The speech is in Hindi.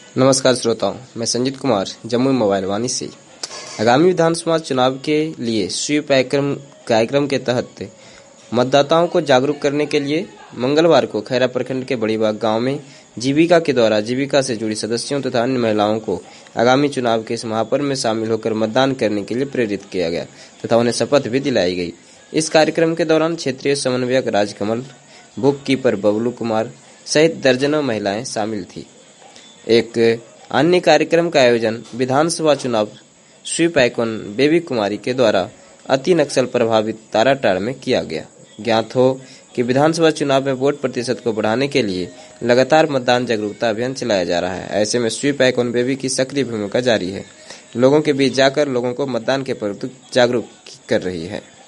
नमस्कार श्रोताओं, मैं संजीत कुमार जम्मू मोबाइल वाणी से। आगामी विधानसभा चुनाव के लिए स्वीप कार्यक्रम के तहत मतदाताओं को जागरूक करने के लिए मंगलवार को खैरा प्रखंड के बड़ीबाग गांव में जीविका के द्वारा जीविका से जुड़ी सदस्यों तथा अन्य महिलाओं को आगामी चुनाव के इस महापर्व में शामिल होकर मतदान करने के लिए प्रेरित किया गया तथा उन्हें शपथ भी दिलाई गई। इस कार्यक्रम के दौरान क्षेत्रीय समन्वयक राजकमल, बुक कीपर बबलू कुमार सहित दर्जनों महिलाएं शामिल थी। एक अन्य कार्यक्रम का आयोजन विधानसभा चुनाव स्वीप आइकॉन बेबी कुमारी के द्वारा अति नक्सल प्रभावित ताराटाड़ में किया गया। ज्ञात हो कि विधानसभा चुनाव में वोट प्रतिशत को बढ़ाने के लिए लगातार मतदान जागरूकता अभियान चलाया जा रहा है। ऐसे में स्वीप आइकॉन बेबी की सक्रिय भूमिका जारी है, लोगों के बीच जाकर लोगों को मतदान के प्रति जागरूक कर रही है।